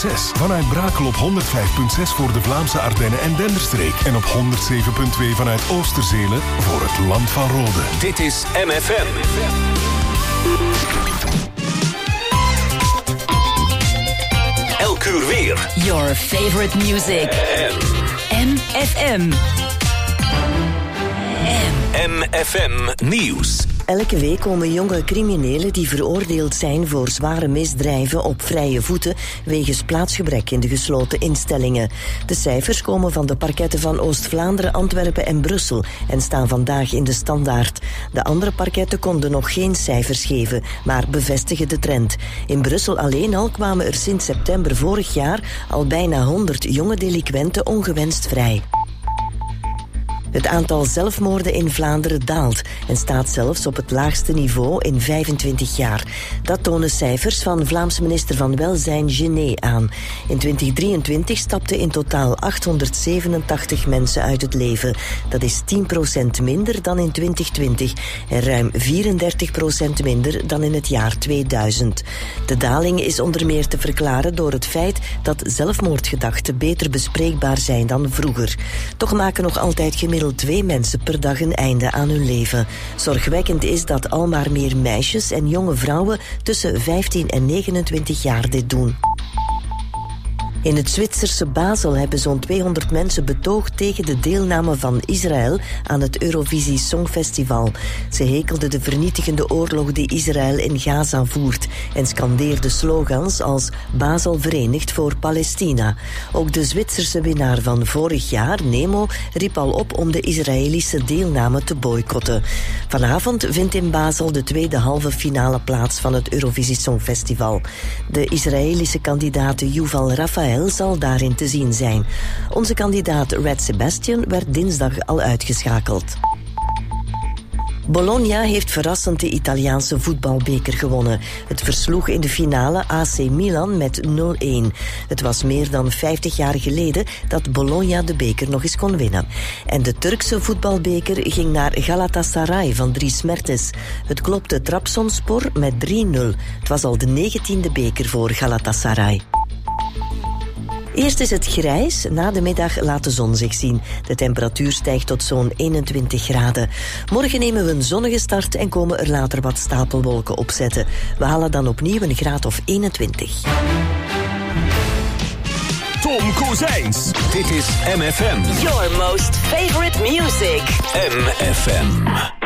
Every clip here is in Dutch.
Vanuit Brakel op 105.6 voor de Vlaamse Ardennen en Denderstreek. En op 107.2 vanuit Oosterzelen voor het Land van Rode. Dit is MFM. Elk uur weer. Your favorite music. MFM. MFM Nieuws. Elke week komen jonge criminelen die veroordeeld zijn voor zware misdrijven op vrije voeten wegens plaatsgebrek in de gesloten instellingen. De cijfers komen van de parketten van Oost-Vlaanderen, Antwerpen en Brussel en staan vandaag in de Standaard. De andere parketten konden nog geen cijfers geven, maar bevestigen de trend. In Brussel alleen al kwamen er sinds september vorig jaar al bijna 100 jonge delinquenten ongewenst vrij. Het aantal zelfmoorden in Vlaanderen daalt en staat zelfs op het laagste niveau in 25 jaar. Dat tonen cijfers van Vlaamse minister van Welzijn Gené aan. In 2023 stapten in totaal 887 mensen uit het leven. Dat is 10% minder dan in 2020 en ruim 34% minder dan in het jaar 2000. De daling is onder meer te verklaren door het feit dat zelfmoordgedachten beter bespreekbaar zijn dan vroeger. Toch maken nog altijd gemiddeld 2 mensen per dag een einde aan hun leven. Zorgwekkend is dat al maar meer meisjes en jonge vrouwen tussen 15 en 29 jaar dit doen. In het Zwitserse Basel hebben zo'n 200 mensen betoogd tegen de deelname van Israël aan het Eurovisie Songfestival. Ze hekelden de vernietigende oorlog die Israël in Gaza voert en scandeerden slogans als Basel verenigd voor Palestina. Ook de Zwitserse winnaar van vorig jaar, Nemo, riep al op om de Israëlische deelname te boycotten. Vanavond vindt in Basel de tweede halve finale plaats van het Eurovisie Songfestival. De Israëlische kandidaat Yuval Rafael zal daarin te zien zijn. Onze kandidaat Red Sebastian werd dinsdag al uitgeschakeld. Bologna heeft verrassend de Italiaanse voetbalbeker gewonnen. Het versloeg in de finale AC Milan met 0-1. Het was meer dan 50 jaar geleden dat Bologna de beker nog eens kon winnen. En de Turkse voetbalbeker ging naar Galatasaray van Dries Mertens. Het klopte Trabzonspor met 3-0. Het was al de 19e beker voor Galatasaray. Eerst is het grijs, na de middag laat de zon zich zien. De temperatuur stijgt tot zo'n 21 graden. Morgen nemen we een zonnige start en komen er later wat stapelwolken opzetten. We halen dan opnieuw een graad of 21. Tom Kozijns. Dit is MFM. Your most favorite music. MFM.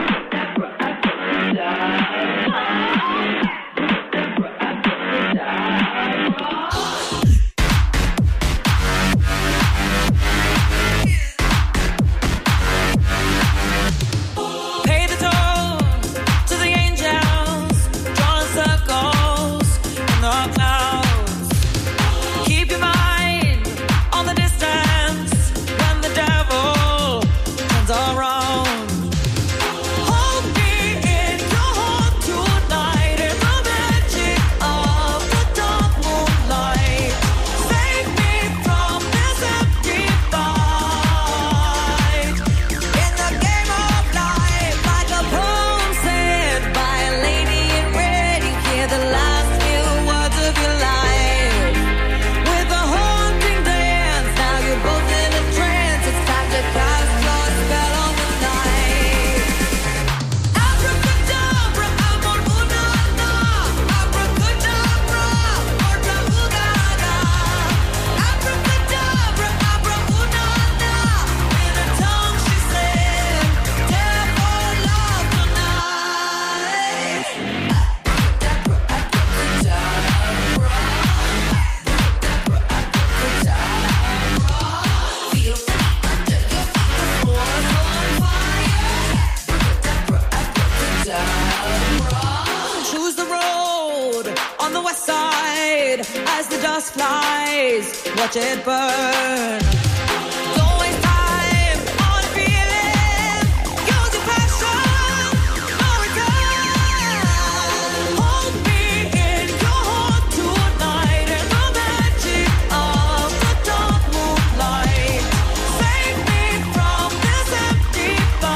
Watch it burn. Don't waste time on feeling. Use your passion. No return. Hold me in your heart tonight in the magic of the dark moonlight. Save me from this empty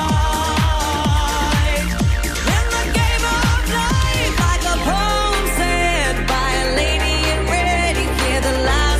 fight. In the game of life, like a poem said by a lady in red, you hear the last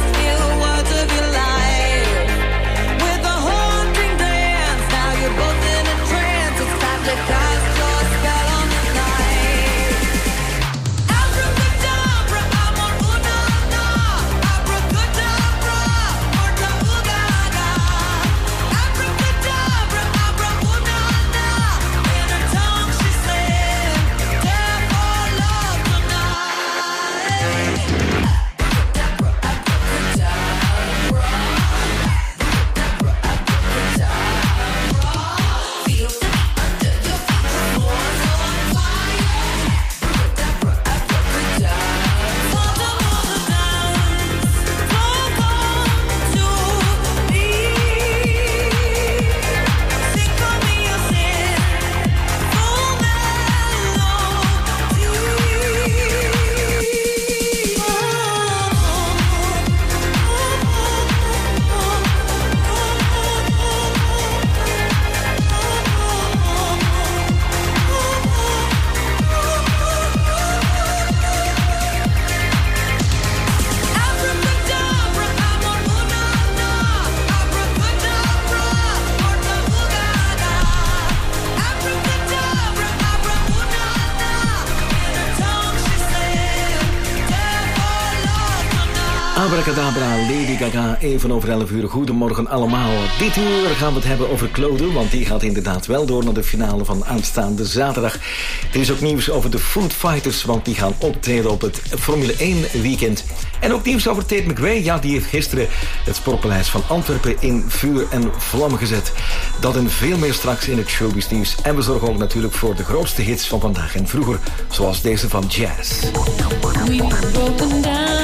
Abracadabra, Lady Gaga, even over 11 uur. Goedemorgen allemaal. Dit uur gaan we het hebben over Claude, want die gaat inderdaad wel door naar de finale van aanstaande zaterdag. Er is ook nieuws over de Food Fighters, want die gaan optreden op het Formule 1 weekend. En ook nieuws over Tate McRae, ja, die heeft gisteren het Sportpaleis van Antwerpen in vuur en vlam gezet. Dat en veel meer straks in het showbiz nieuws. En we zorgen ook natuurlijk voor de grootste hits van vandaag en vroeger, zoals deze van Jazz. We've broken down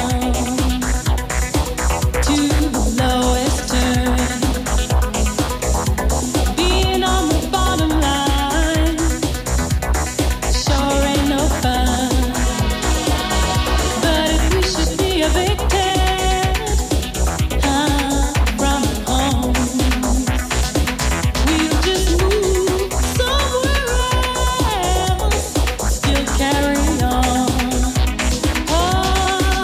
to the lowest turn. Being on the bottom line sure ain't no fun. But if we should be evicted from home, we'll just move somewhere else, still carry on. Oh,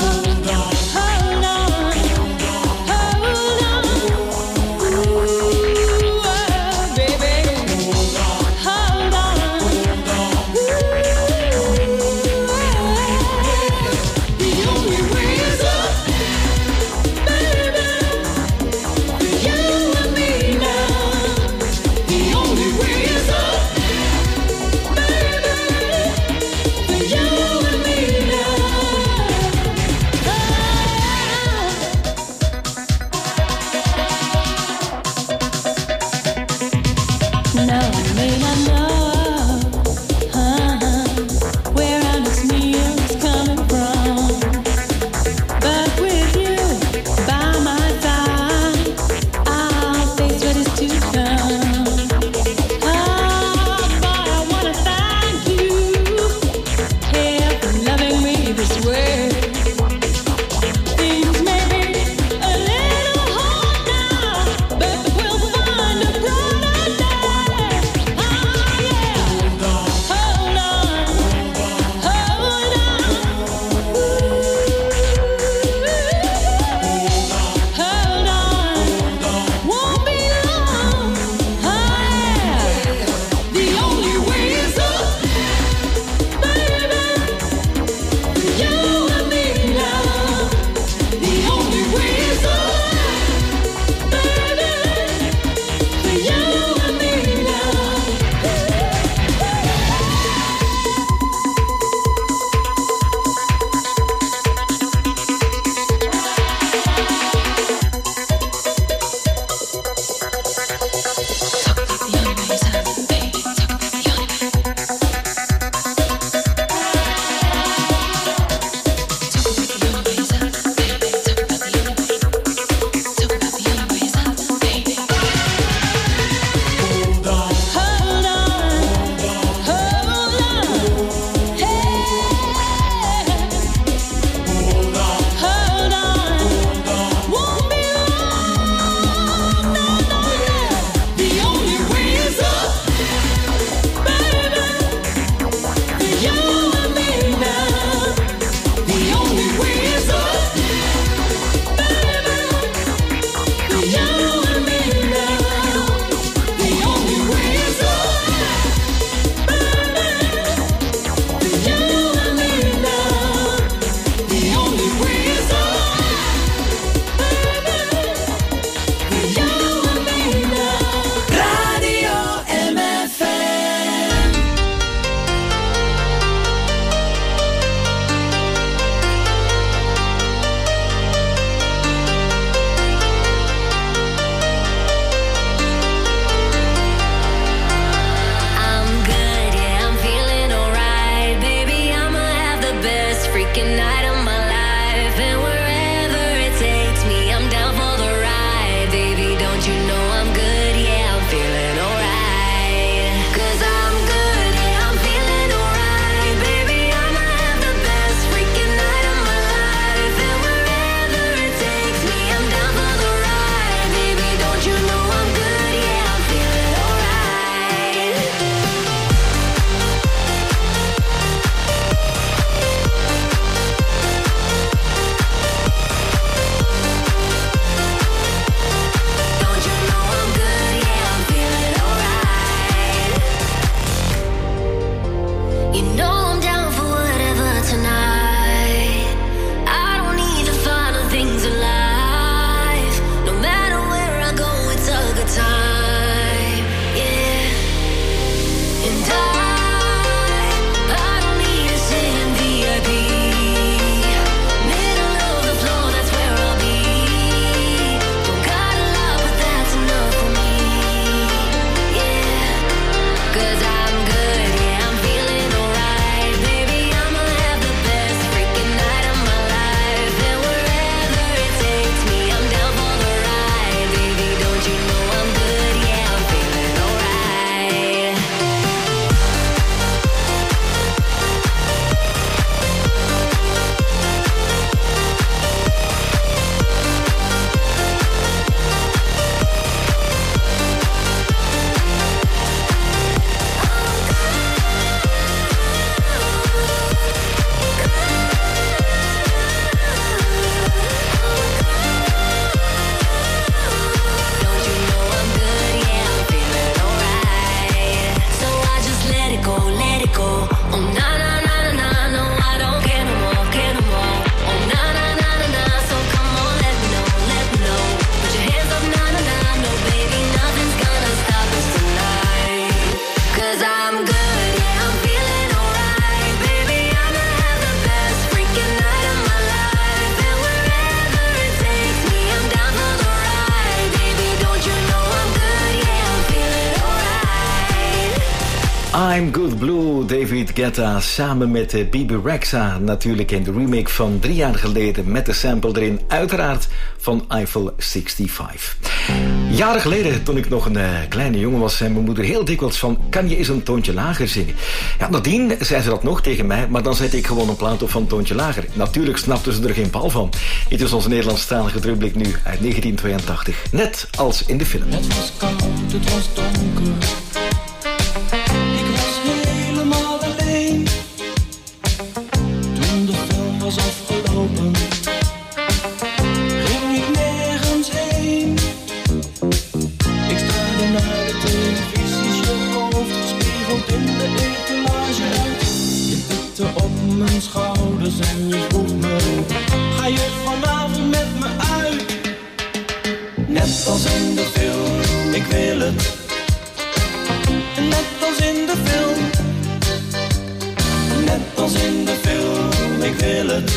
I'm Good Blue, David Guetta samen met Bebe Rexha natuurlijk in de remake van 3 jaar geleden met de sample erin, uiteraard van Eiffel 65. Jaren geleden, toen ik nog een kleine jongen was, zei mijn moeder heel dikwijls van, kan je eens een toontje lager zingen? Ja, nadien zei ze dat nog tegen mij, maar dan zette ik gewoon een plaat op van een toontje lager. Natuurlijk snapten ze er geen bal van. Dit is onze Nederlandstalige terugblik nu uit 1982, net als in de film. Het was koud, het was donker. Ik was helemaal alleen. Toen de film was afgelopen, ging ik nergens heen. Ik staarde naar de televisie, je hoofd gespiegeld in de etalage uit. Je tikte op mijn schouders en je vroeg me, ga je vanavond met me uit? Net als in de film, ik wil het. Net als in de film. Net als in de film, ik wil het.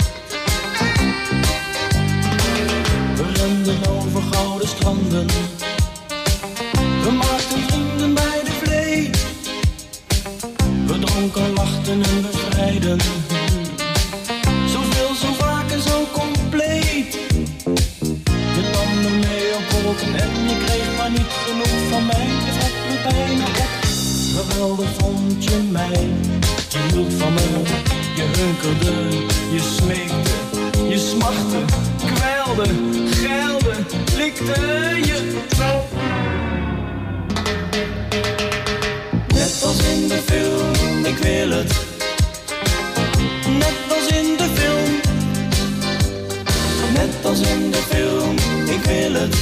We renden over gouden stranden. We maakten vrienden bij de vlee. We dronken, lachten en bevrijden. Zoveel, zo vaak en zo compleet. Je nam me mee op wolken en je kreeg maar niet genoeg van mij. Je vat me bijna op. Geweldig vond je mij. Je hield van me. Je hunkerde. Je smeekte. Je smachtte. Kwijlde. Geilde. Likte je. Net als in de film. Ik wil het. Net als in de film. Net als in de film, ik wil het.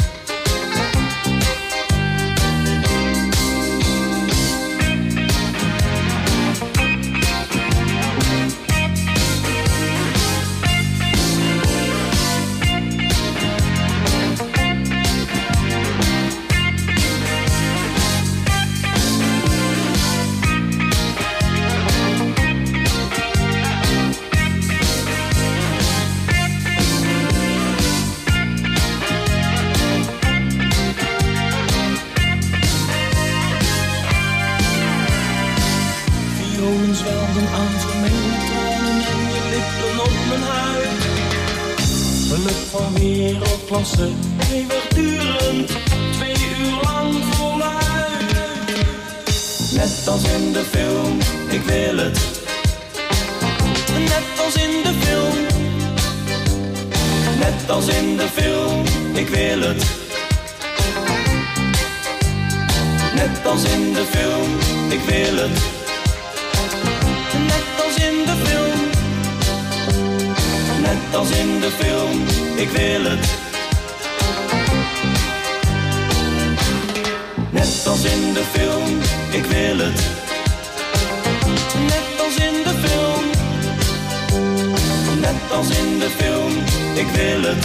Wereldklasse, eeuwigdurend, 2 uur lang voluit. Net als in de film, ik wil het. Net als in de film. Net als in de film, ik wil het. Net als in de film, ik wil het. Net als in de film. Net als in de film, ik wil het. Net als in de film, ik wil het. Net als in de film. Net als in de film, ik wil het.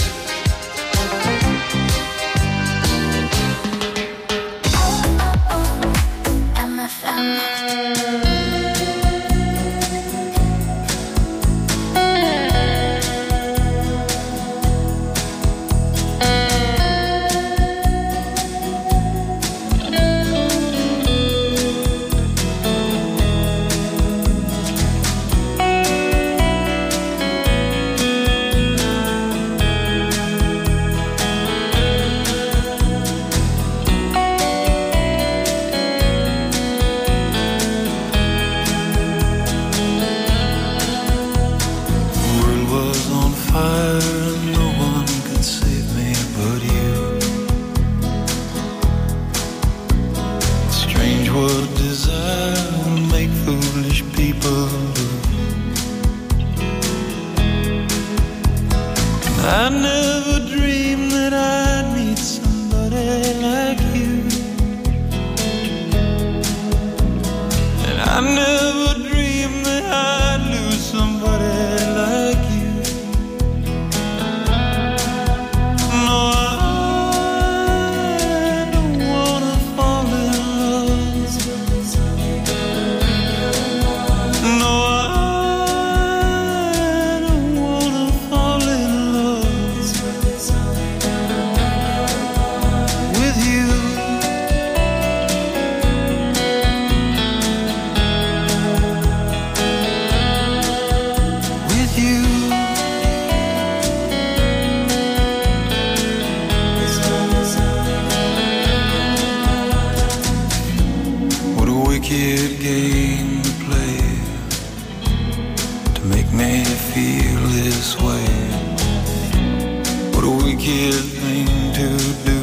What a wicked thing to do,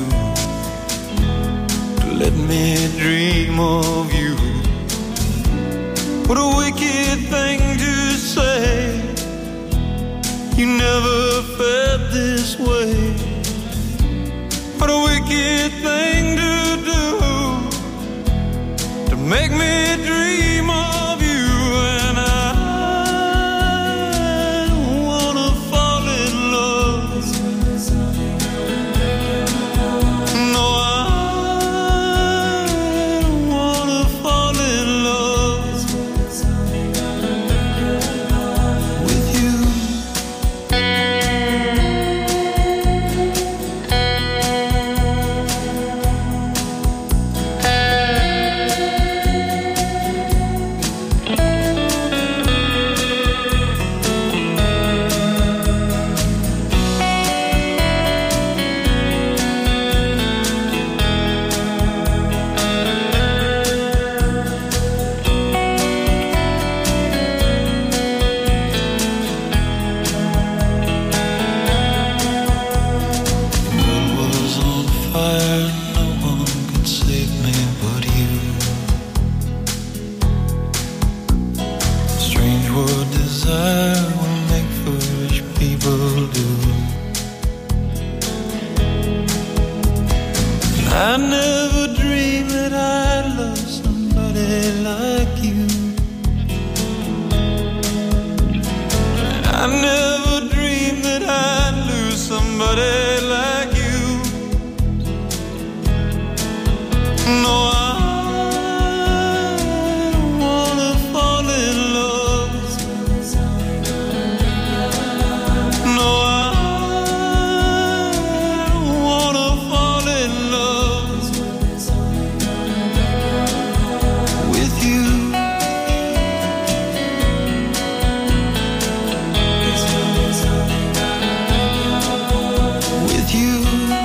to let me dream of you. What a wicked thing to say, you never felt this way. What a wicked thing to do, to make me dream of you. And I don't wanna fall in love. No, I don't wanna fall in love with you. I never dreamed that I'd love somebody like you. I never dreamed that I'd lose somebody like you. No, I don't wanna fall in love. No, I don't wanna fall in love with you. With you.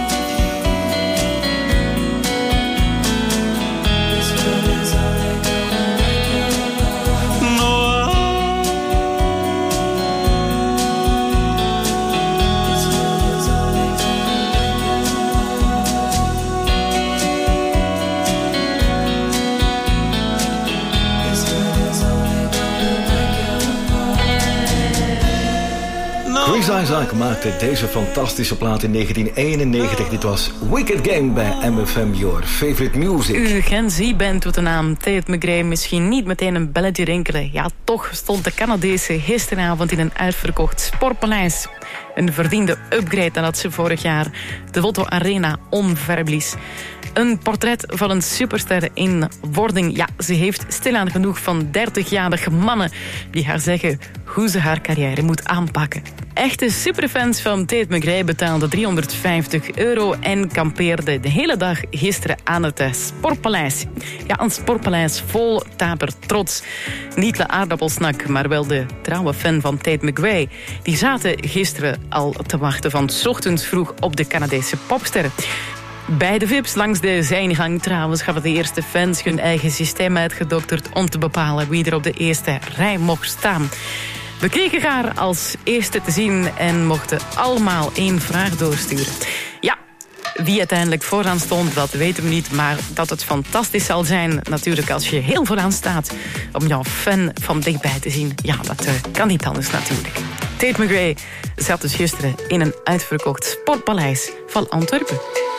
Chris Isaac maakte deze fantastische plaat in 1991. Dit was Wicked Game bij MFM, your favorite music. U Gen Z-band doet de naam Tate McRae misschien niet meteen een belletje rinkelen. Ja, toch stond de Canadese gisteravond in een uitverkocht Sportpaleis. Een verdiende upgrade nadat ze vorig jaar de Lotto Arena omverblies. Een portret van een superster in wording. Ja, ze heeft stilaan genoeg van 30-jarige mannen die haar zeggen hoe ze haar carrière moet aanpakken. Echte superfans van Tate McRae betaalden €350 en kampeerden de hele dag gisteren aan het Sportpaleis. Ja, een Sportpaleis vol taper trots. Niet de aardappelsnak, maar wel de trouwe fan van Tate McRae. Die zaten gisteren al te wachten van 's ochtends vroeg op de Canadese popsterren. Bij de VIP's langs de zijngang trouwens hadden de eerste fans hun eigen systeem uitgedokterd om te bepalen wie er op de eerste rij mocht staan. We kregen haar als eerste te zien en mochten allemaal één vraag doorsturen. Ja, wie uiteindelijk vooraan stond, dat weten we niet. Maar dat het fantastisch zal zijn, natuurlijk als je heel vooraan staat, om jouw fan van dichtbij te zien. Ja, dat kan niet anders natuurlijk. Tate McRae zat dus gisteren in een uitverkocht Sportpaleis van Antwerpen.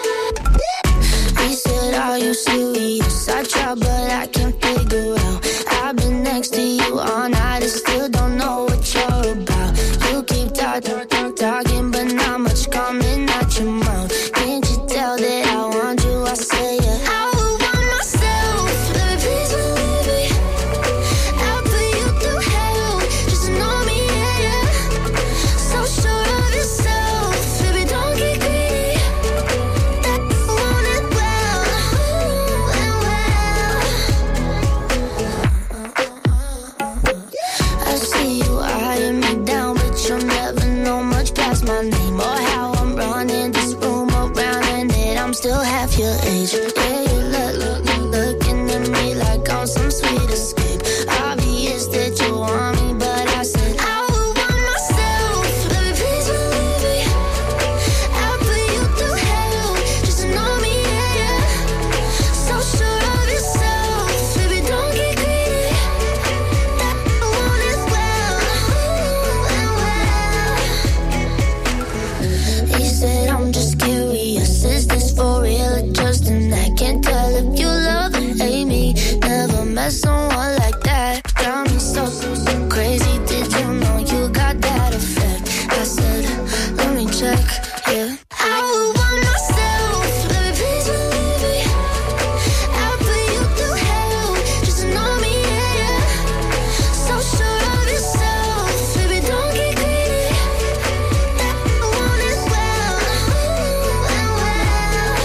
He said, are you serious? I try, but I can't figure out. I've been next to you all night and still don't know what you're about. You keep talking, but not much coming out your mouth. Can't you tell that I want you? I say yeah. I would want myself, baby, please believe me. I'll put you through hell, just know me, yeah, yeah. So sure of yourself, baby, don't get greedy. That want it well, and well. I see you eyeing me down, but you'll never know much past my name or how I'm running this room around, and that I'm still half your age. Yeah, you looking at me like I'm some sweet escape. Obvious that you want me, but I said I would want myself, baby, please believe me. I'm just curious, is this for real or just an act? Can't tell if you love or hate me. Never met someone like that. Got me so crazy, did you know you got that effect? I said, let me check, yeah. I would want myself, baby, please believe me. I'll put you through hell, just to know me, yeah, yeah. So sure of yourself, baby, don't get greedy. That I want as well, and well.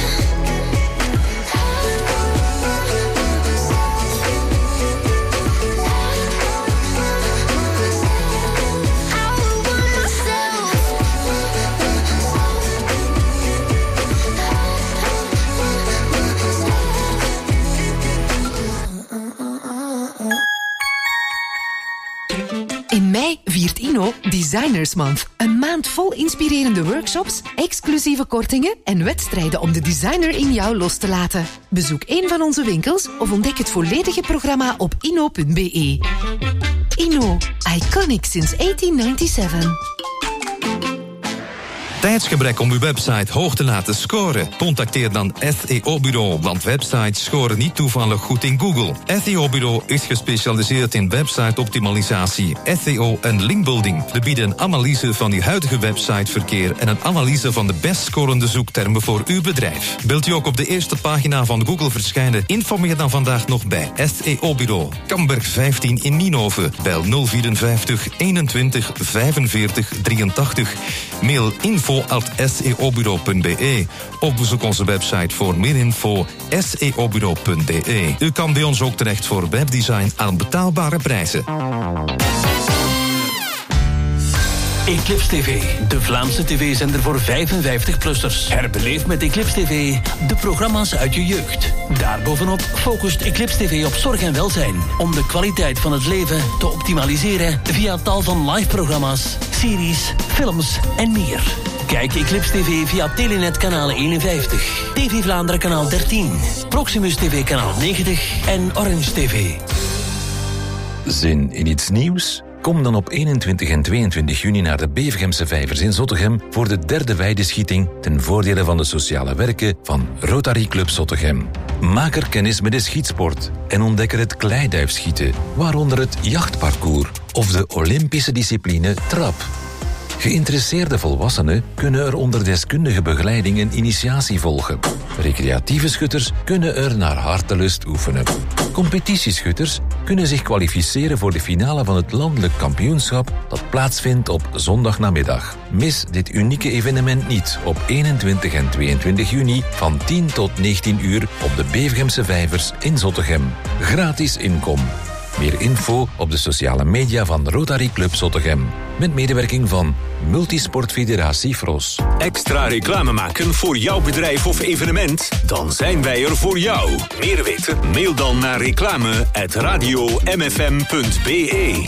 I would want myself. In mei viert Inno Designers Month. Een maand vol inspirerende workshops, exclusieve kortingen en wedstrijden om de designer in jou los te laten. Bezoek een van onze winkels of ontdek het volledige programma op inno.be. Inno, iconic since 1897. Tijdsgebrek om uw website hoog te laten scoren? Contacteer dan SEO-bureau, want websites scoren niet toevallig goed in Google. SEO-bureau is gespecialiseerd in website-optimalisatie, SEO en linkbuilding. We bieden een analyse van uw huidige websiteverkeer en een analyse van de best scorende zoektermen voor uw bedrijf. Wilt u ook op de eerste pagina van Google verschijnen? Informeer dan vandaag nog bij SEO-bureau. Kamberg 15 in Nienhoven. Bel 054 21 45 83. Mail info@seobureau.be of bezoek onze website voor meer info seobureau.be. U kan bij ons ook terecht voor webdesign aan betaalbare prijzen. Eclipse TV, de Vlaamse tv-zender voor 55-plussers. Herbeleef met Eclipse TV de programma's uit je jeugd. Daarbovenop focust Eclipse TV op zorg en welzijn, om de kwaliteit van het leven te optimaliseren via tal van live-programma's, series, films en meer. Kijk Eclipse TV via Telenet kanaal 51, TV Vlaanderen kanaal 13, Proximus TV kanaal 90 en Orange TV. Zin in iets nieuws? Kom dan op 21 en 22 juni naar de Bevegemse Vijvers in Zottegem voor de derde weideschieting ten voordele van de sociale werken van Rotary Club Zottegem. Maak er kennis met de schietsport en ontdek er het kleiduifschieten, waaronder het jachtparcours of de Olympische discipline trap. Geïnteresseerde volwassenen kunnen er onder deskundige begeleiding een initiatie volgen. Recreatieve schutters kunnen er naar hartelust oefenen. Competitieschutters kunnen zich kwalificeren voor de finale van het landelijk kampioenschap dat plaatsvindt op zondagnamiddag. Mis dit unieke evenement niet op 21 en 22 juni van 10 tot 19 uur op de Bevegemse Vijvers in Zottegem. Gratis inkom. Meer info op de sociale media van Rotary Club Zottegem. Met medewerking van Multisportfederatie Fros. Extra reclame maken voor jouw bedrijf of evenement? Dan zijn wij er voor jou. Meer weten? Mail dan naar reclame@radiomfm.be.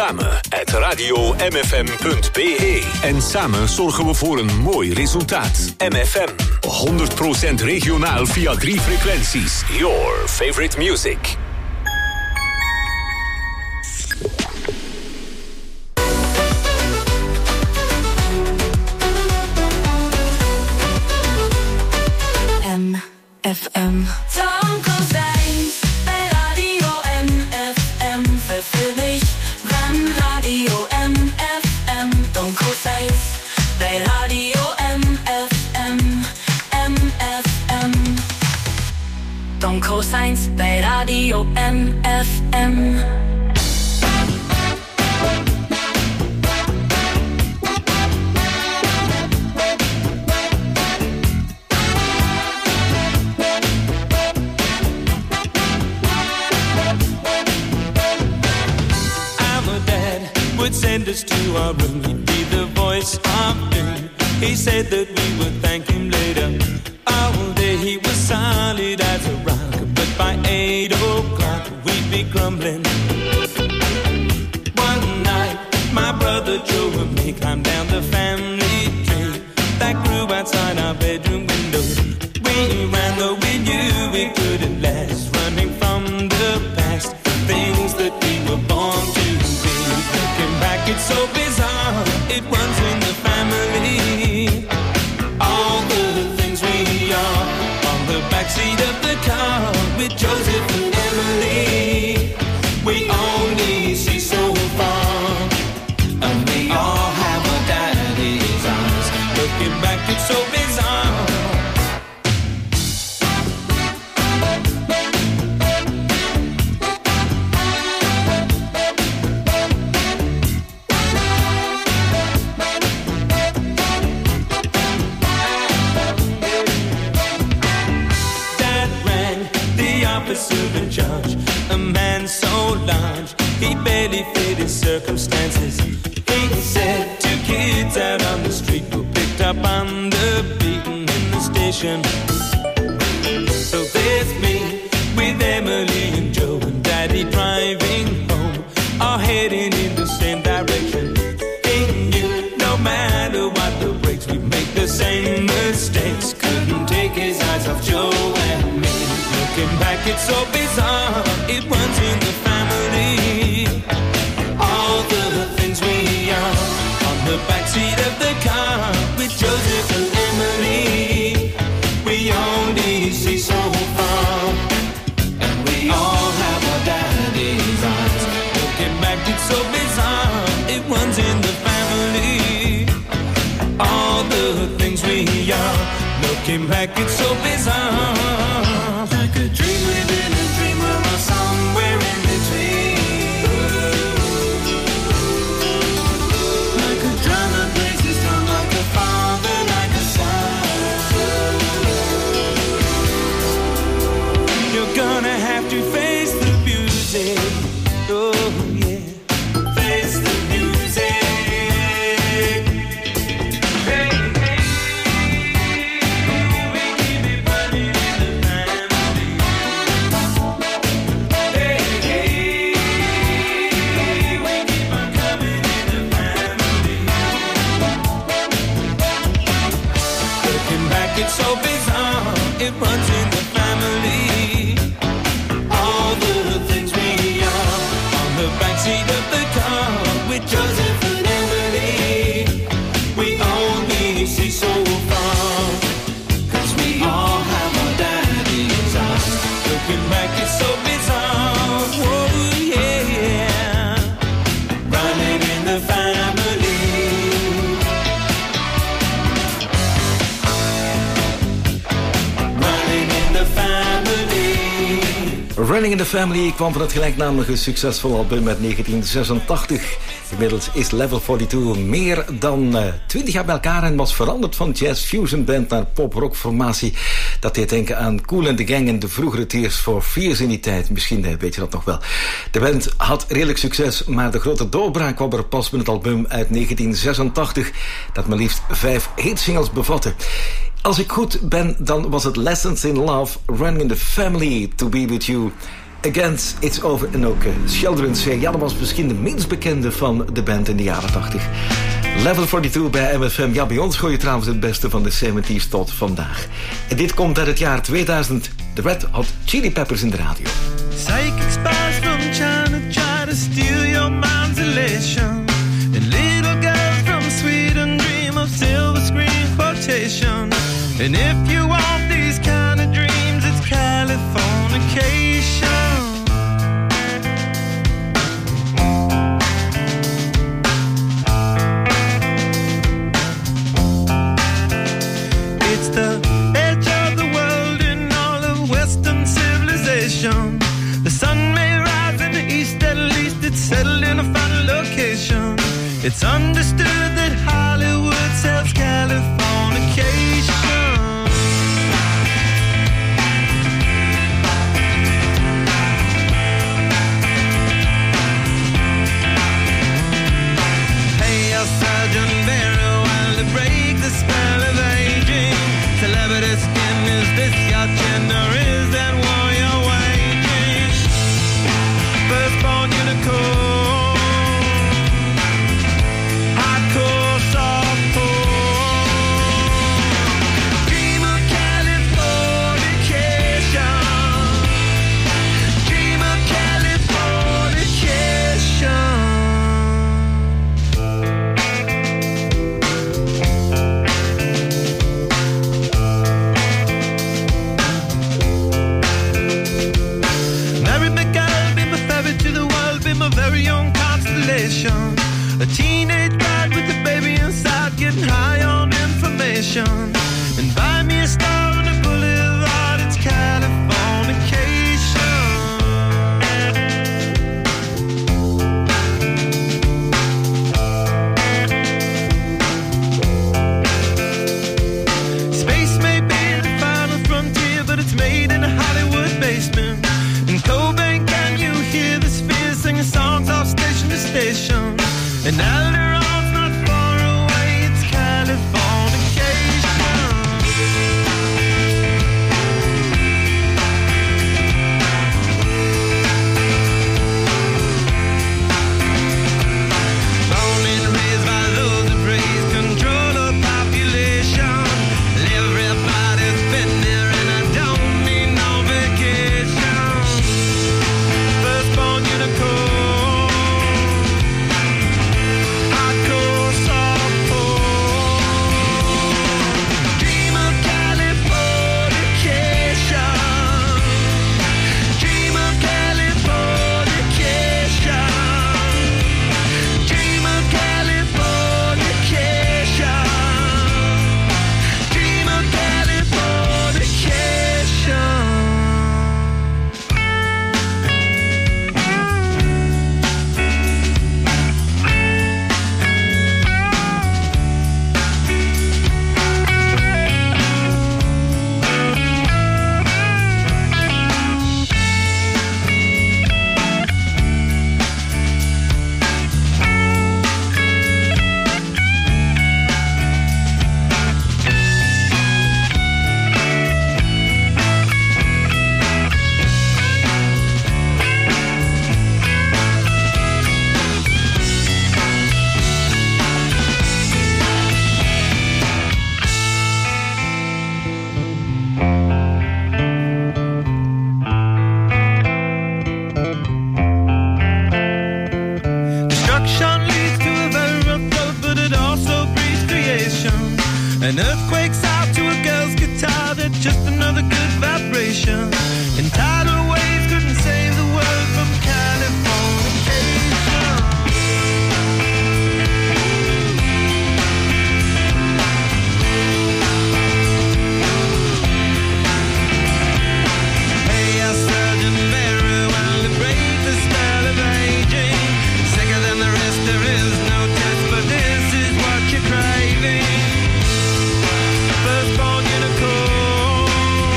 Reclame@radiomfm.be. En samen zorgen we voor een mooi resultaat. MFM. 100% regionaal via 3 frequenties. Your favorite music. FM. Tom Kozijns bij Radio MFM. Vervul ik van Radio MFM. Tom Kozijns bij Radio MFM. MFM. Tom Kozijns bij Radio MFM. Would send us to our room, he'd be the voice of doom. He said that we would thank him later. All day he was solid as a rock, but by 8 o'clock we'd be crumbling. One night my brother Joe and me climbed down the family tree that grew outside our bedroom window. We ran though we knew we couldn't last, running from the past, things that we were born to. It's so bizarre, it runs in the family. All the so bizarre. Officer in charge, a man so large he barely fit his circumstances. He said 2 kids out on the street were picked up on the beaten in the station. So there's me with Emily and Joe and Daddy driving home, all heading in the same direction. He knew no matter what the brakes, we'd make the same mistakes. Couldn't take his eyes off Joe and me. Looking back, it's so bizarre, it runs in the family. All the things we are on the backseat of the car with Joseph and Emily. We only see so far, and we all have our daddy's eyes. Looking back, it's so bizarre, it runs in the family. All the things we are, looking back, it's so bizarre. Like a dream within a dream, or somewhere in between. Like a drum that plays his drum, like a father, like a son. You're gonna have to face the music. Oh yeah, face the music. It's so bizarre, it runs in the family. All the things we are on the backseat of the car with Joseph and Emily. We only see so far, 'cause we all have our daddy's eyes. Looking back, it's so bizarre. Oh yeah, running in the family. Running in the Family kwam van het gelijknamige succesvol album uit 1986. Inmiddels is Level 42 meer dan 20 jaar bij elkaar en was veranderd van jazz-fusion band naar pop-rock formatie. Dat deed denken aan Kool and the Gang en de vroegere Tears for Fears in die tijd. Misschien weet je dat nog wel. De band had redelijk succes, maar de grote doorbraak kwam er pas met het album uit 1986, dat maar liefst 5 hitsingles bevatte. Als ik goed ben, dan was het Lessons in Love, Running in the Family, To Be With You, Against It's Over en ook Children's Say. Ja, dat was misschien de minst bekende van de band in de jaren 80. Level 42 bij MFM. Ja, bij ons gooi je trouwens het beste van de 70s tot vandaag. En dit komt uit het jaar 2000. De Red Hot Chili Peppers in de radio. Psychic spies from China try to steal your mind's elation. And little girls from Sweden dream of silver screen quotation. And if you want these kind of dreams, it's Californication. It's the edge of the world in all of Western civilization. The sun may rise in the east, at least it's settled in a final location. It's understood that Hollywood sells Californication. Hey, your Sergeant Barry, while to break the spell of aging. Celebrity skin, is this your gender? Is that war you're waging? Firstborn unicorn, hardcore Earthquakes out to a girl's guitar, they're just another good vibration. And tidal waves couldn't save the world from Californication. Hey, I surgeon very well to break the spell of aging. Sicker than the rest, there is no test, but this is what you're craving. Firstborn unicorn,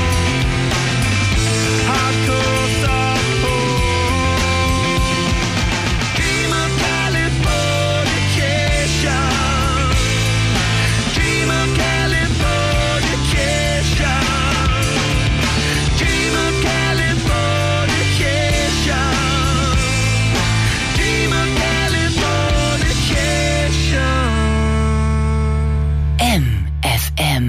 hardcore softcore. Dream of Californication. Dream of Californication. Dream of Californication. Dream of Californication. MFM.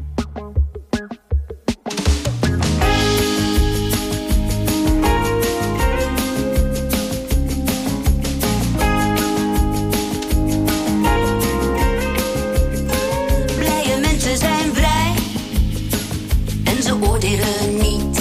Blije mensen zijn vrij en ze oordelen niet.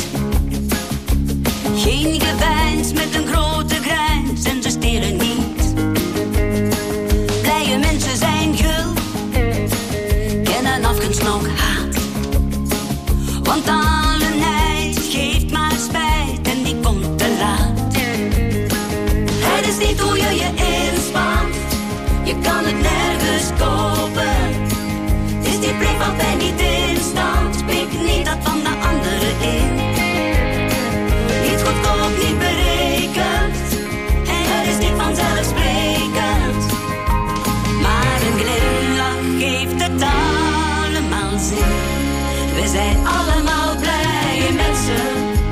Geen geveins met een grote grijns en ze stelen niet. Blije mensen zijn gul, kennen afgunst nog haat. Want alle nijd geeft maar spijt en die komt te laat. Het is niet hoe je je inspant, je kan het nergens kopen. Is die brief van mij niet in stand? Spreek niet dat van de anderen in. Niet goedkoop, niet berekend. En het is niet vanzelfsprekend. Maar een glimlach geeft het allemaal zin. We zijn allemaal blije mensen.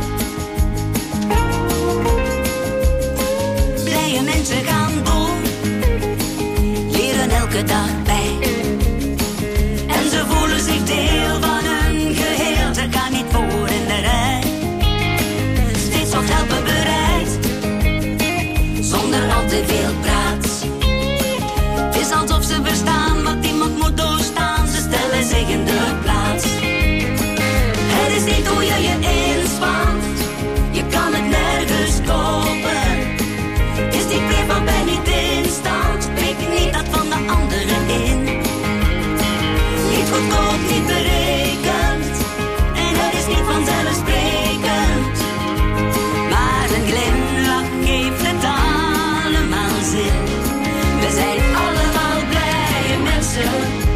Blije mensen gaan door, leren elke dag bij. En ze voelen zich deel van hun geheel. Ze gaan niet voor in de rij. Steeds wat helpen bereid, zonder al te veel praat. Het is alsof ze verstaan wat iemand moet doorstaan. Ze stellen zich in de plaats. Het is niet hoe je je inspant, je kan het nergens kopen. Is die brief van mij niet in stand? Spreek niet dat van de anderen in. Niet goedkoop, niet berekend. En het is niet vanzelfsprekend. Maar een glimlach geeft het allemaal zin. We zijn allemaal blije mensen.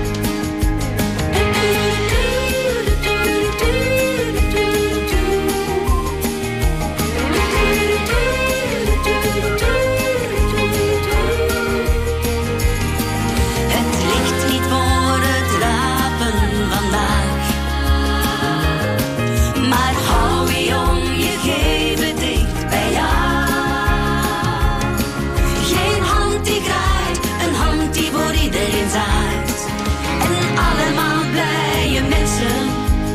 Het ligt niet voor het rapen vandaag. Maar hou je jong, je geven dicht bij jou. Geen hand die graait, een hand die voor iedereen zaait. En allemaal blije mensen.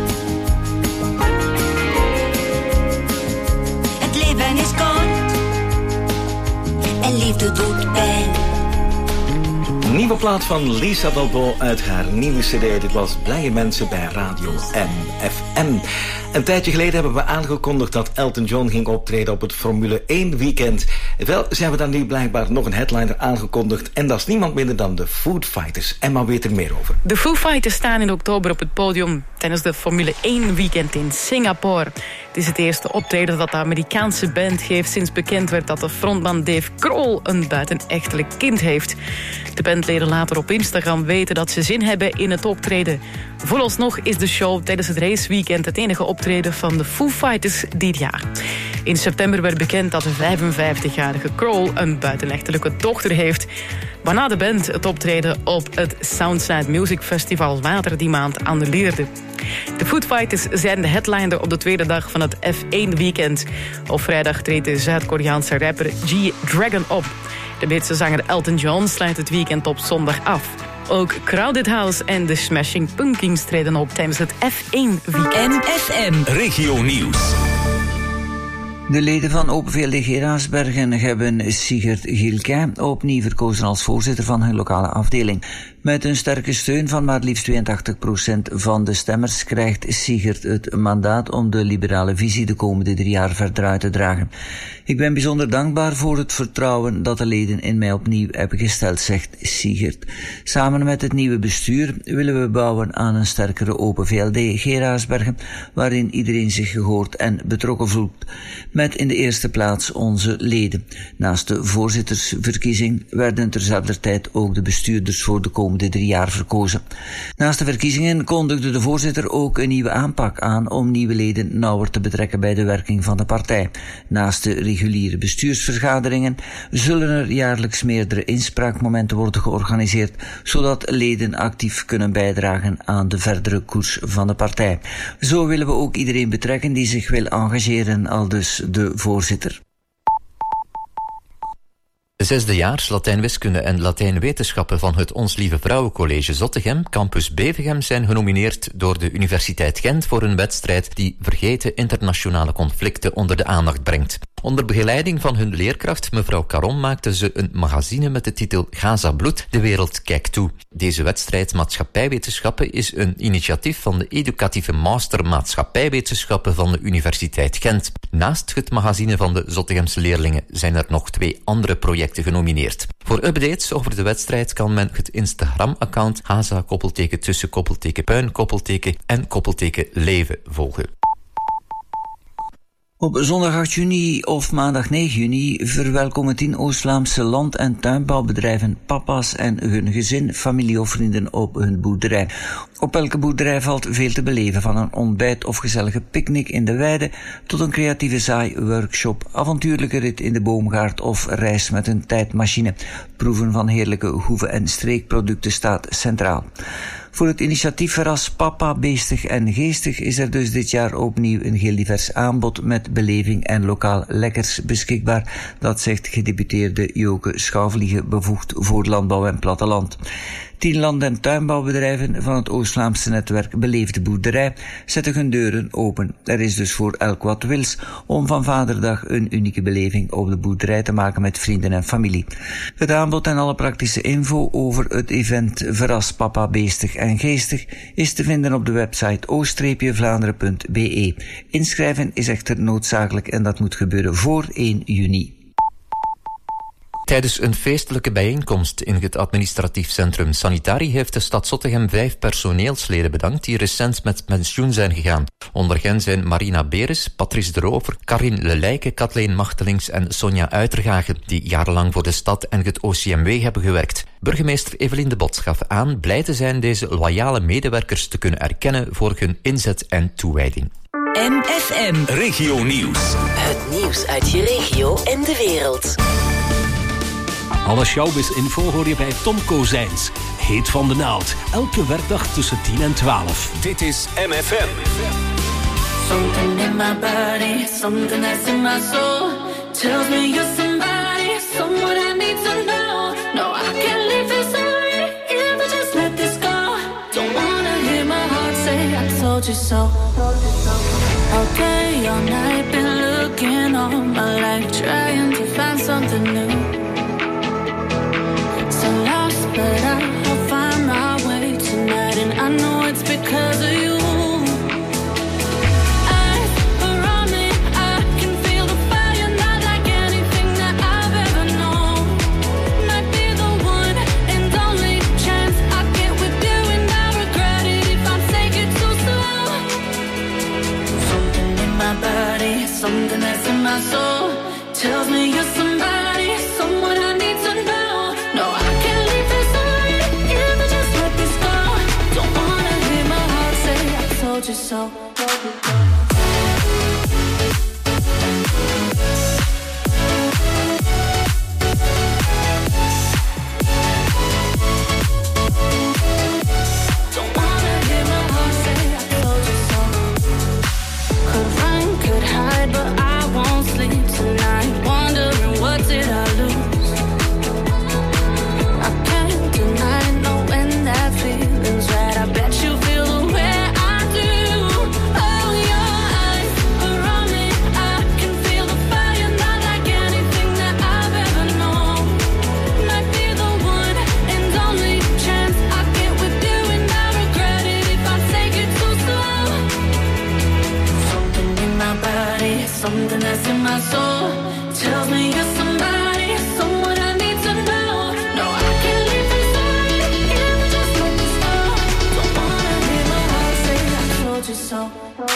Het leven is kort en liefde doet pijn. Nieuwe plaat van Lisa Dalbo uit haar nieuwe cd. Dit was Blije Mensen bij Radio MFM. Een tijdje geleden hebben we aangekondigd dat Elton John ging optreden op het Formule 1 weekend. Wel, ze hebben dan nu blijkbaar nog een headliner aangekondigd. En dat is niemand minder dan de Foo Fighters. Emma weet er meer over. De Foo Fighters staan in oktober op het podium tijdens de Formule 1 weekend in Singapore. Het is het eerste optreden dat de Amerikaanse band geeft sinds bekend werd dat de frontman Dave Grohl een buitenechtelijk kind heeft. De bandleden later op Instagram weten dat ze zin hebben in het optreden. Vooralsnog is de show tijdens het raceweekend het enige optreden van de Foo Fighters dit jaar. In september werd bekend dat de 55-jarige Grohl een buitenechtelijke dochter heeft, waarna de band het optreden op het Soundside Music Festival later die maand annuleerde. De Foo Fighters zijn de headliner op de tweede dag van het F1 weekend. Op vrijdag treedt de Zuid-Koreaanse rapper G-Dragon op. De Britse zanger Elton John sluit het weekend op zondag af. Ook Crowded House en de Smashing Pumpkins treden op tijdens het F1 weekend. MFM Regio Nieuws. De leden van Open VLD Geraardsbergen hebben Sigert Gilquin opnieuw verkozen als voorzitter van hun lokale afdeling. Met een sterke steun van maar liefst 82% van de stemmers krijgt Sigert het mandaat om de liberale visie de komende 3 jaar verder uit te dragen. Ik ben bijzonder dankbaar voor het vertrouwen dat de leden in mij opnieuw hebben gesteld, zegt Sigert. Samen met het nieuwe bestuur willen we bouwen aan een sterkere Open VLD Geraardsbergen, waarin iedereen zich gehoord en betrokken voelt. Met in de eerste plaats onze leden. Naast de voorzittersverkiezing werden terzelfde tijd ook de bestuurders voor de komende 3 jaar verkozen. Naast de verkiezingen kondigde de voorzitter ook een nieuwe aanpak aan om nieuwe leden nauwer te betrekken bij de werking van de partij. Naast de reguliere bestuursvergaderingen zullen er jaarlijks meerdere inspraakmomenten worden georganiseerd, zodat leden actief kunnen bijdragen aan de verdere koers van de partij. Zo willen we ook iedereen betrekken die zich wil engageren, aldus de voorzitter. De 6e-jaars Latijn-wiskunde en Latijn-wetenschappen van het Ons Lieve Vrouwencollege Zottegem, campus Bevegem, zijn genomineerd door de Universiteit Gent voor een wedstrijd die vergeten internationale conflicten onder de aandacht brengt. Onder begeleiding van hun leerkracht, mevrouw Caron, maakten ze een magazine met de titel Gaza Bloed, de wereld kijkt toe. Deze wedstrijd Maatschappijwetenschappen is een initiatief van de educatieve master Maatschappijwetenschappen van de Universiteit Gent. Naast het magazine van de Zottegemse leerlingen zijn er nog 2 andere projecten genomineerd. Voor updates over de wedstrijd kan men het Instagram-account Gaza _puin en _leven volgen. Op zondag 8 juni of maandag 9 juni verwelkomen 10 Oost-Vlaamse land- en tuinbouwbedrijven papa's en hun gezin, familie of vrienden op hun boerderij. Op elke boerderij valt veel te beleven, van een ontbijt of gezellige picknick in de weide tot een creatieve zaaiworkshop, avontuurlijke rit in de boomgaard of reis met een tijdmachine. Proeven van heerlijke hoeve- en streekproducten staat centraal. Voor het initiatief Verras Papa, Beestig en Geestig is er dus dit jaar opnieuw een heel divers aanbod met beleving en lokaal lekkers beschikbaar. Dat zegt gedeputeerde Joke Schouwvliegen, bevoegd voor landbouw en platteland. 10 land- en tuinbouwbedrijven van het Oost-Vlaamse netwerk Beleefde Boerderij zetten hun deuren open. Er is dus voor elk wat wils om van Vaderdag een unieke beleving op de boerderij te maken met vrienden en familie. Het aanbod en alle praktische info over het event Verras Papa, Beestig en Geestig is te vinden op de website oost-vlaanderen.be. Inschrijven is echter noodzakelijk en dat moet gebeuren voor 1 juni. Tijdens een feestelijke bijeenkomst in het administratief centrum Sanitari heeft de stad Zottegem 5 personeelsleden bedankt die recent met pensioen zijn gegaan. Onder hen zijn Marina Beres, Patrice de Rover, Karin Lelijke, Kathleen Machtelings en Sonja Uitergage, die jarenlang voor de stad en het OCMW hebben gewerkt. Burgemeester Evelien de Bot gaf aan blij te zijn deze loyale medewerkers te kunnen erkennen voor hun inzet en toewijding. MFM Regio Nieuws. Het nieuws uit je regio en de wereld. Alle showbiz-info hoor je bij Tom Kozijns. Heet van de naald. Elke werkdag tussen 10 en 12. Dit is MFM. Something in my body, something that's in my soul tells me you're somebody, someone I need to know. No, I can't leave this already, if I just let this go. Don't wanna hear my heart say I told you so. All day, all night, been looking all my life, trying to find something new. So lost, but I'll find my way tonight, and I know it's because of you. Something that's in my soul tells me you're somebody, someone I need to know. No, I can't leave this already, if I just let this go. Don't wanna hear my heart say I told you so. Don't wanna hear my heart say I told you so. Could run, could hide, but I won't sleep tonight, wondering what did I lose. I can't deny knowing that feeling's right. I bet you feel the way I do. Oh, you're Something that's in my soul tells me you're somebody, someone I need to know. No, I can't leave this side, even just let me stop. Don't wanna hear my heart say I told you so.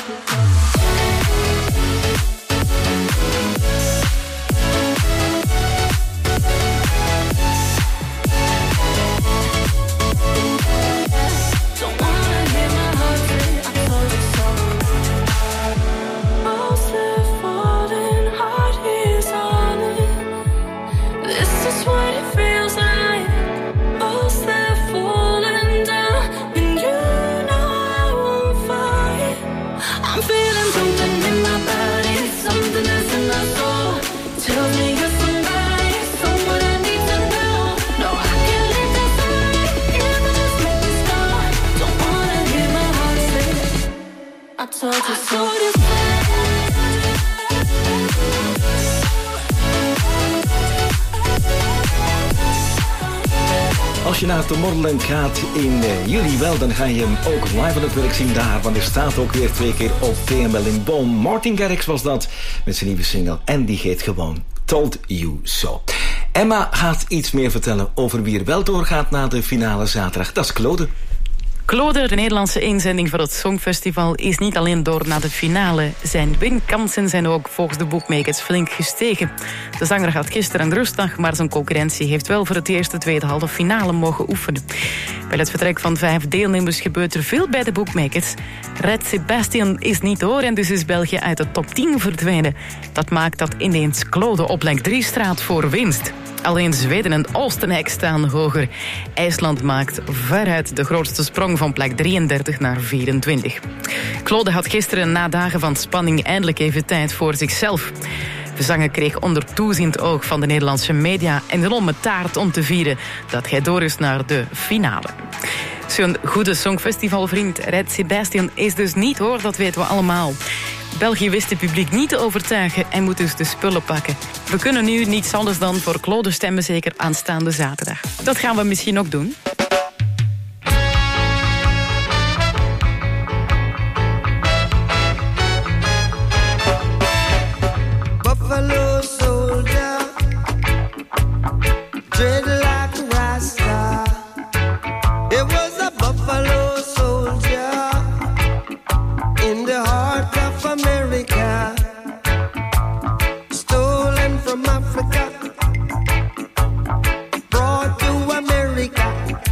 Don't wanna hear my heart say I told you so. Mostly falling, heart is on it. This is what it feels like. Mostly falling down, and you know I won't fight. I'm feeling something in my body, something that's in my soul. Tells me you're somebody, someone I need to know. No, I can't leave this side, even just make me stop. Don't wanna hear my heart say I told you so. Als je naar Tomorrowland gaat in juli wel, dan ga je hem ook live aan het werk zien daar. Want er staat ook weer 2 keer op TML in Bonn. Martin Garrix was dat met zijn nieuwe single. En die heet gewoon Told You So. Emma gaat iets meer vertellen over wie er wel doorgaat na de finale zaterdag. Dat is Claude. Claude, de Nederlandse inzending van het Songfestival, is niet alleen door naar de finale. Zijn winkansen zijn ook volgens de bookmakers flink gestegen. De zanger had gisteren een rustdag, maar zijn concurrentie heeft wel voor het eerst de tweede halve finale mogen oefenen. Bij het vertrek van 5 deelnemers gebeurt er veel bij de bookmakers. Red Sebastian is niet door en dus is België uit de top 10 verdwenen. Dat maakt dat ineens Claude op plek 3 straat voor winst. Alleen Zweden en Oostenrijk staan hoger. IJsland maakt veruit de grootste sprong van plek 33 naar 24. Claude had gisteren na dagen van spanning eindelijk even tijd voor zichzelf. De zanger kreeg onder toeziend oog van de Nederlandse media een enorme taart om te vieren dat hij door is naar de finale. Zo'n goede songfestivalvriend Red Sebastian is dus niet hoor, dat weten we allemaal. België wist het publiek niet te overtuigen en moet dus de spullen pakken. We kunnen nu niets anders dan voor Claude stemmen, zeker aanstaande zaterdag. Dat gaan we misschien ook doen. Buffalo soldier, dread like a rasta. It was a buffalo soldier in the heart of America, stolen from Africa, brought to America,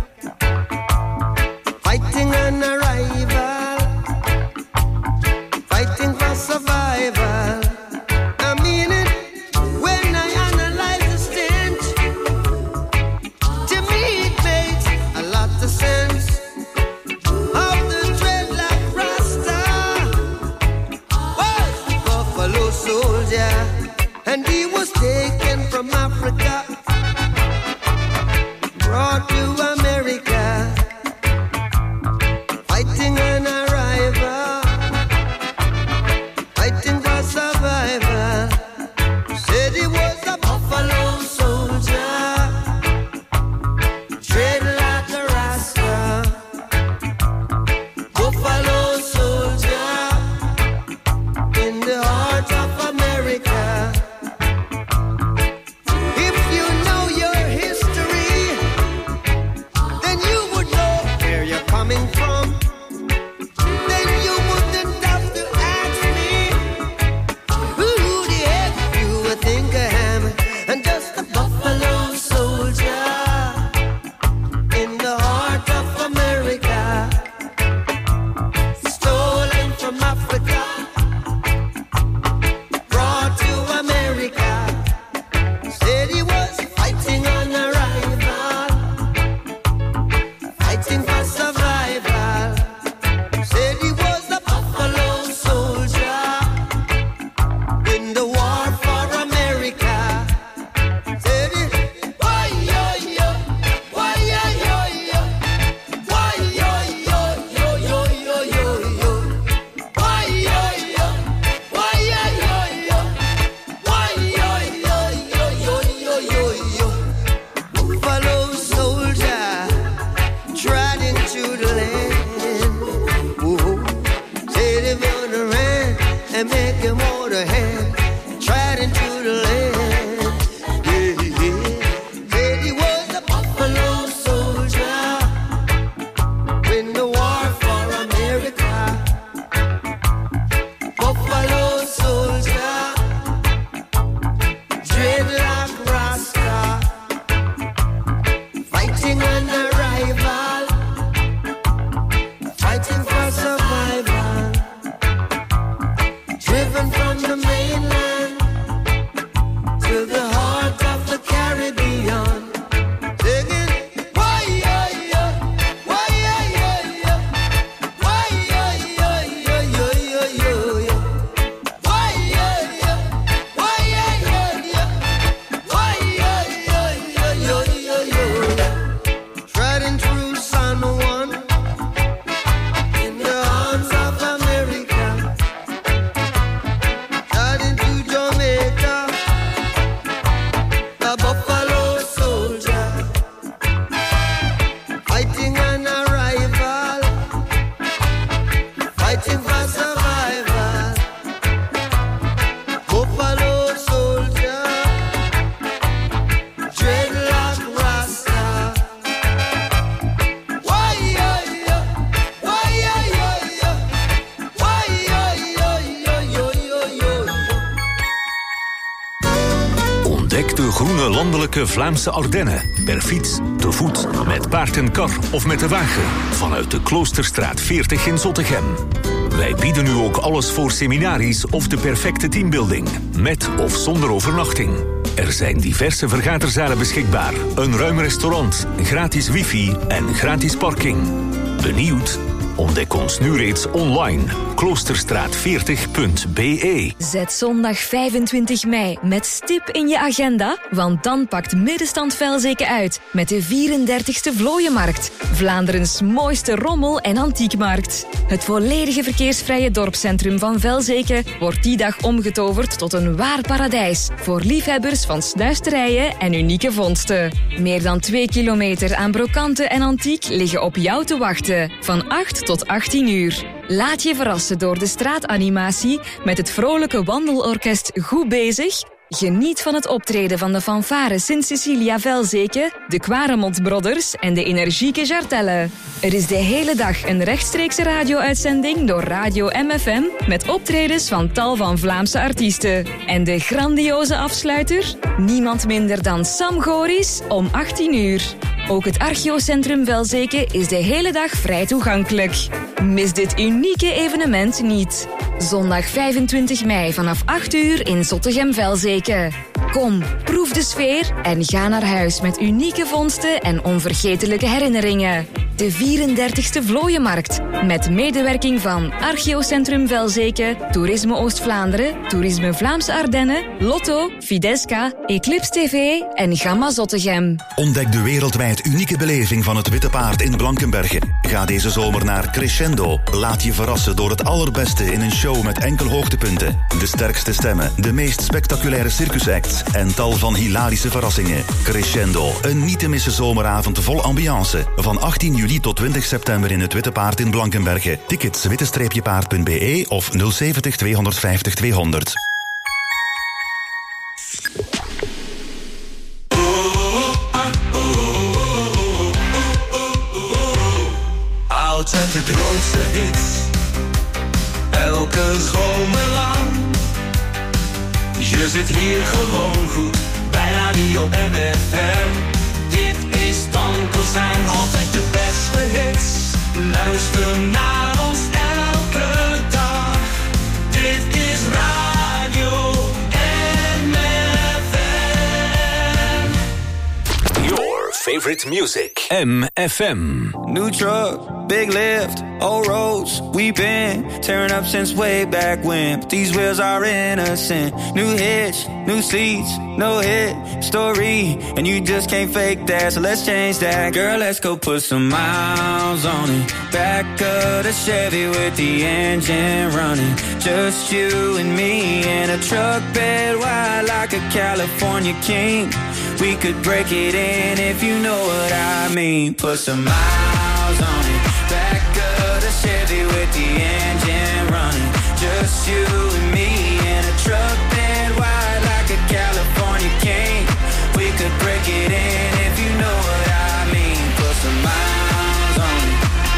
fighting an arrival, fighting for survival. I mean it when I analyze the stench. To me it makes a lot of sense. Of the dreadlock Rasta was the buffalo soldier, and he was taken from Africa, brought to America, fighting an arrival, fighting for survival. Said he was a buffalo soldier, dread like a Rasta. Buffalo soldier in the heart of America, fighting for survival. Buffalo soldier, dreadlock rasta. Why yo yo, why yo yo yo, why yo yo yo yo yo yo. Ontdek de groene landelijke Vlaamse Ardennen. Per fiets, te voet, met paard en kar of met de wagen. Vanuit de Kloosterstraat 40 in Zottegem. Wij bieden nu ook alles voor seminaries of de perfecte teambuilding. Met of zonder overnachting. Er zijn diverse vergaderzalen beschikbaar. Een ruim restaurant, gratis wifi en gratis parking. Benieuwd? Ontdek ons nu reeds online. Kloosterstraat40.be. Zet zondag 25 mei met stip in je agenda, want dan pakt Middenstand Velzeke uit met de 34e Vlooienmarkt. Vlaanderens mooiste rommel- en antiekmarkt. Het volledige verkeersvrije dorpscentrum van Velzeke wordt die dag omgetoverd tot een waar paradijs voor liefhebbers van snuisterijen en unieke vondsten. Meer dan 2 kilometer aan brokanten en antiek liggen op jou te wachten. Van 8 tot 18 uur. Laat je verrassen door de straatanimatie met het vrolijke wandelorkest Goed Bezig. Geniet van het optreden van de fanfare Sint-Cecilia Velzeke, de Quaremont Brothers en de energieke Jartelle. Er is de hele dag een rechtstreekse radio-uitzending door Radio MFM met optredens van tal van Vlaamse artiesten. En de grandioze afsluiter? Niemand minder dan Sam Goris om 18 uur. Ook het Archeocentrum Velzeke is de hele dag vrij toegankelijk. Mis dit unieke evenement niet. Zondag 25 mei vanaf 8 uur in Zottegem-Velzeke. Kom, proef de sfeer en ga naar huis met unieke vondsten en onvergetelijke herinneringen. De 34e Vlooienmarkt, met medewerking van Archeocentrum Velzeke, Toerisme Oost-Vlaanderen, Toerisme Vlaamse Ardennen, Lotto, Fidesca, Eclipse TV en Gamma Zottegem. Ontdek de wereldwijd unieke beleving van het Witte Paard in Blankenberge. Ga deze zomer naar Crescendo. Laat je verrassen door het allerbeste in een show met enkel hoogtepunten. De sterkste stemmen, de meest spectaculaire circusacts en tal van hilarische verrassingen. Crescendo, een niet te missen zomeravond vol ambiance. Van 18 juli tot 20 september in het Witte Paard in Blankenberge. Tickets witte-paard.be of 070 250 200. Altijd de grootste hits, elke zomer lang. Je zit hier gewoon goed, bij Radio MFM. Dit is Tankelstein, altijd de beste hits. Luister naar ons elke dag. Dit is Radio MFM. Your favorite music. MFM. New truck, big lift, old roads. We've been tearing up since way back when. But these wheels are innocent. New hitch, new seats, no hit story. And you just can't fake that, so let's change that. Girl, let's go put some miles on it. Back of the Chevy with the engine running. Just you and me in a truck bed wide like a California king. We could break it in if you know what I mean. Put some miles on it. Back of the Chevy with the engine running. Just you and me in a truck bed wide like a California king. We could break it in if you know what I mean. Put some miles on it.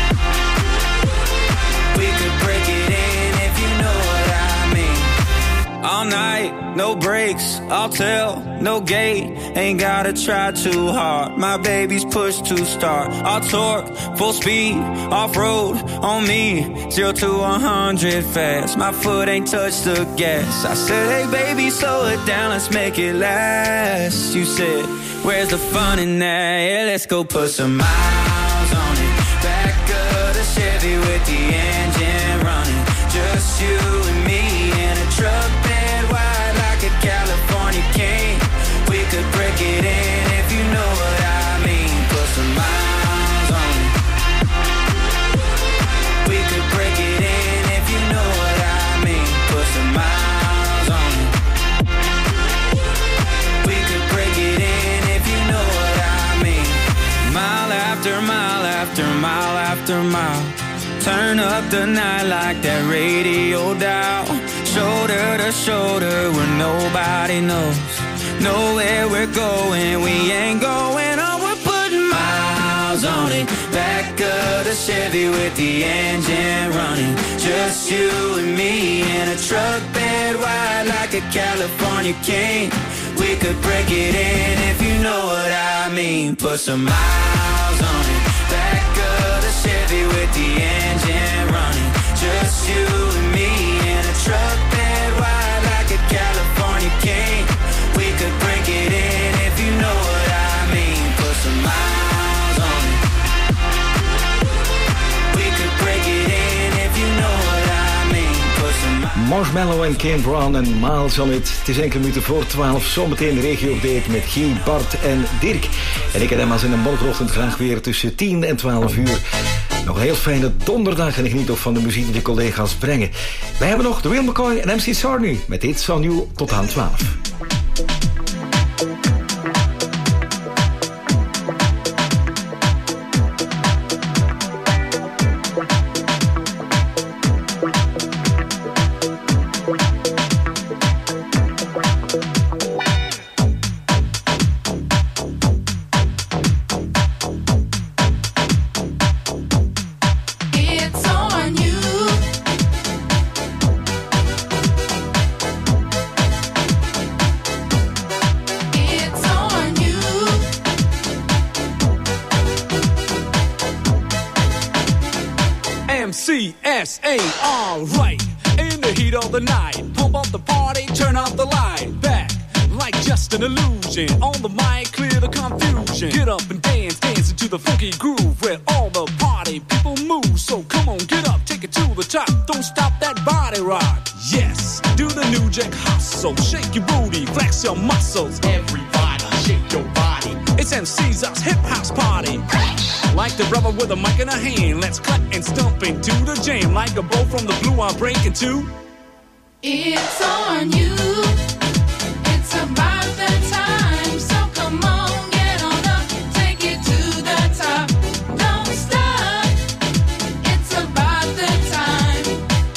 We could break it in if you know what I mean. All night, no breaks, I'll tell, no gate. Ain't gotta try too hard, my baby's push to start. I'll torque, full speed, off-road, on me. 0 to 100 fast, my foot ain't touched the gas. I said, hey baby, slow it down, let's make it last. You said, where's the fun in that? Yeah, let's go put some miles on it. Back of the Chevy with the engine running. Just you and me in a truck bed wide like a California king. We could break it in if you know what I mean. Put some miles on it. We could break it in if you know what I mean. Put some miles on it. We could break it in if you know what I mean. Mile after mile after mile after mile. Turn up the night like that radio dial. Shoulder to shoulder where nobody knows. Nowhere we're going, we ain't going on. We're putting miles on it. Back of the Chevy with the engine running. Just you and me in a truck bed wide like a California king. We could break it in if you know what I mean. Put some miles on it. Back of the Chevy with the engine running. Just you and me in a truck bed wide like a California king. We could break it in if you know what I mean. Put some miles on it. We could break it in if you know what I mean. Put some miles. Marshmallow en Kane Brown en Miles on It. Het is enkele minuten voor 12. Zometeen de regio-update met Guy, Bart en Dirk. En ik heb hem als in de morgenochtend graag weer tussen 10 en 12 uur. Nog een heel fijne donderdag en geniet ook van de muziek die de collega's brengen. Wij hebben nog The Will McCoy en MC Sarney met Hits on You tot aan 12. CSA, alright. In the heat of the night, pump up the party, turn off the light. Back, like just an illusion. On the mic, clear the confusion. Get up and dance, dance into the funky groove where all the party people move. So come on, get up, take it to the top. Don't stop that body rock. Yes, do the new jack hustle. Shake your booty, flex your muscles. Everybody, shake your body. It's MC's hip house party. Like the brother with a mic in a hand, let's cut and stomp into the jam. Like a bow from the blue, I'm breaking too. It's on you. It's about that time.